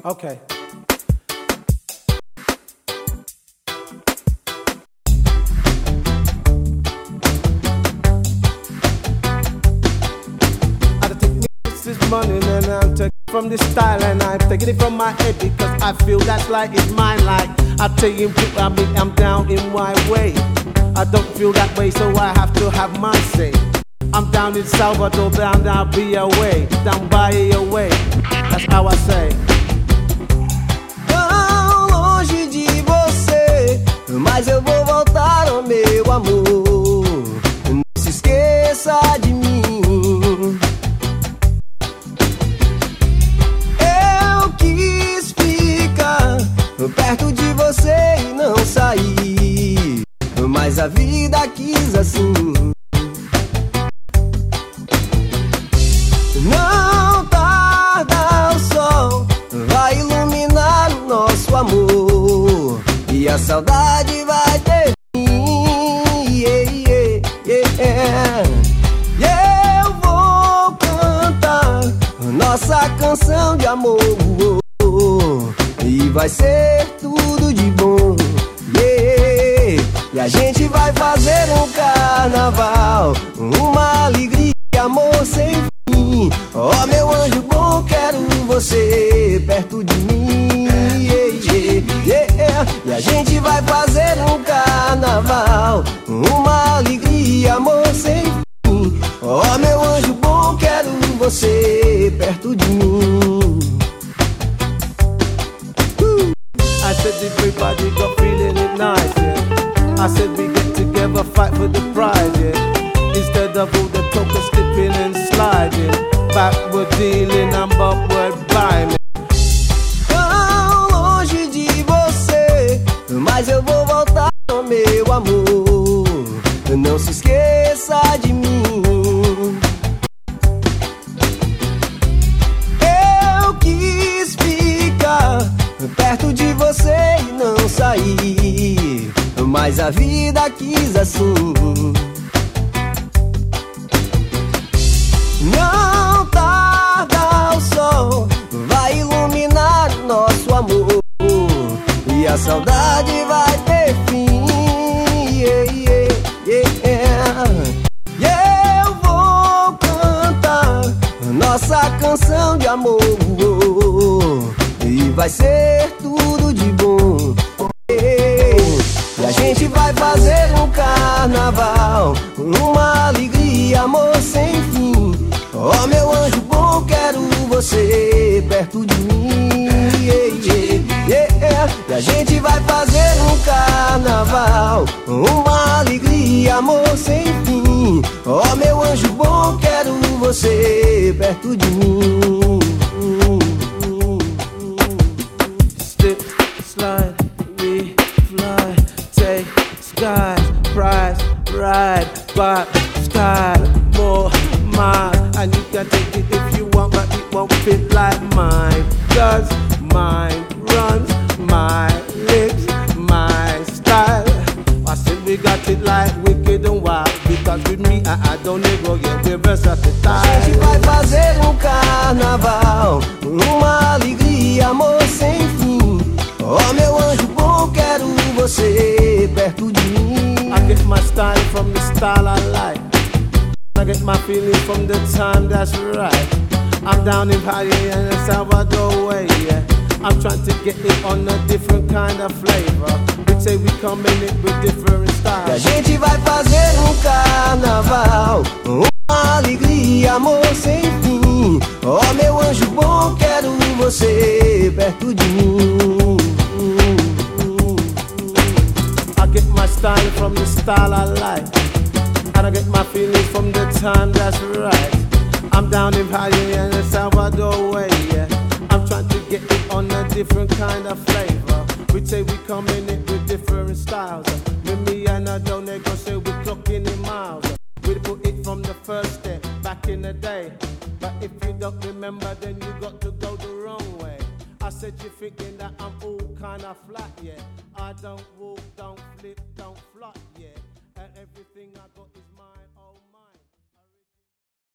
Okay. This money and I'm taking it from this style and I'm taking it from my head because I feel that's like it's mine. Like I tell you, I'm down in my way. I don't feel that way, so I have to have my say. I'm down in Salvador, down be away, down by away. That's how I say. Tão longe de você, mas eu vou voltar, oh meu amor. Não se esqueça de mim. Perto de você e não sair, mas a vida quis assim. Não tarda, o sol vai iluminar o nosso amor e a saudade vai ter fim. E eu vou cantar nossa canção de amor. E vai ser tudo de bom, yeah. E a gente vai fazer um carnaval, uma alegria, amor sem fim. Oh meu anjo bom, quero você perto de mim, yeah. E a gente vai fazer um carnaval, uma alegria, amor sem fim. Oh meu anjo bom, quero você perto de mim. I said everybody got feeling it nice, yeah. I said we get together, fight for the prize, yeah. Instead of all the talk of slipping and sliding, backward dealing and backward climbing. Tão longe de você, mas eu vou voltar, oh meu amor. Não se esqueça de mim. Eu quis ficar perto de você e não sair, mas a vida quis assim. Não tarda, o sol vai iluminar o nosso amor e a saudade vai ter fim. E eu vou cantar nossa canção de amor e vai ser tudo de bom. E a gente vai fazer um carnaval, uma alegria, amor sem fim. Oh meu anjo bom, quero você perto de mim, yeah. E a gente vai fazer um carnaval, uma alegria, amor sem fim. Oh meu anjo bom, quero você perto de mim. Slip, slide, we fly, take skies, prize, ride, back, style, more, mine. And you can take it if you want, but it won't fit like mine. Cause mine runs my lips, my style. I said we got it like wicked and wild, because with me I don't nego, yeah, we're versatile. A gente vai fazer um carnaval, uma alegria, amor sem fim. Oh meu anjo bom, quero você perto de mim. I get my style from the style I like. I get my feeling from the time that's right. I'm down in Paris and El Salvador way, yeah. I'm trying to get it on a different kind of flavor. We say we come in it with different styles. E a gente vai fazer um carnaval, uma alegria, amor sem fim. Oh meu anjo bom, quero você perto de mim. I get my style from the style I like. And I get my feelings from the time that's right. I'm down in Paris and El Salvador way, yeah. I'm trying to get it on a different kind of flavor. We say we come in it with different styles. With me and I don't negotiate, we're clocking in miles. We put it from the first step back in the day. But if you don't remember, then you got to go the wrong way. I said you're thinking that I'm all kind of flat, yeah. I don't walk, don't flip, don't flop, yeah. And everything